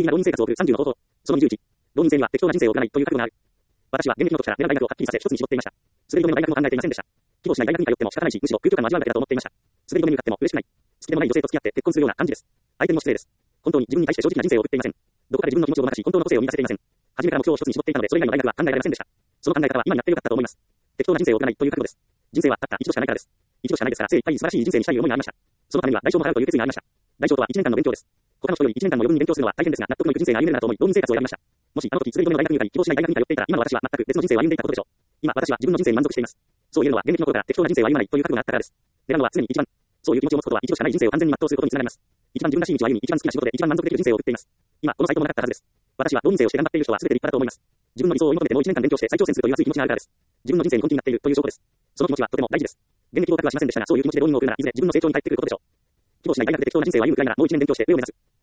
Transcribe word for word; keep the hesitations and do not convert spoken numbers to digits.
意な浪人生活を送るさんじゅうの方法。そのにじゅういち。浪人生には適当な人生を送らないという覚悟がある。私は現役の時から狙う大学をはっきりさせ一つに絞っていました。滑り止めの大学も考えていませんでした。希望しない大学に通っても仕方ないし、むしろ空虚感も味わうだけだと思っていました。滑り止めに向かっても嬉しくない。好きでもない女性と付き合って結婚するような感じです。相手にも失礼です。本当に自分に対して正直な人生を送っていません。どこかで自分の気持ちをごまかし、本当の個性を見出せていません。初めから目標を一つに絞っていたので、それ以外の大学は考えられませんでした。その考え方は今になってよかったと思います。適当な人生を送らないという覚悟です。人生はたった一度しかないからです。一度しかないですから、精一杯素晴らしい人生にしたい思いがありました。そのためには代償も払うという決意がありました。代償とは一年間の勉強です。他の人より一年間も余分に勉強するのは大変ですが、納得のいく人生が歩めるなと思い、浪人生活を選びました。もしあの時滑り止めの大学に受かり、希望しない大学に通っていたら、今の私は全く別の人生を歩んでいたことでしょう。今私は自分の人生に満足しています。そう言えるのは現役の頃から適当な人生を歩まないという覚悟があったからです。狙うのは常に一番。そういう気持ちを持つことは一度しかない人生を完全に全うすることにつながります。一番自分らしい道を歩み、一番好きな仕事で一番満足できる人生を送っています。今このサイトもなかったはずです。私は浪人生をして頑張っている人は全て立派だと思います。自分の理想を追い求めてもう一年間勉強して再挑戦するという熱い気持ちがあるからです。自分の人生に本気になっているという証拠です。その気持ちはとても大事です。現役合格はしませんでしたが、そういう気持ちで浪人を送るならいずれ自分の成長に帰ってくることでしょう。希望しない大学で適当な人生を歩むくらいならもう一年勉強して上を目指す。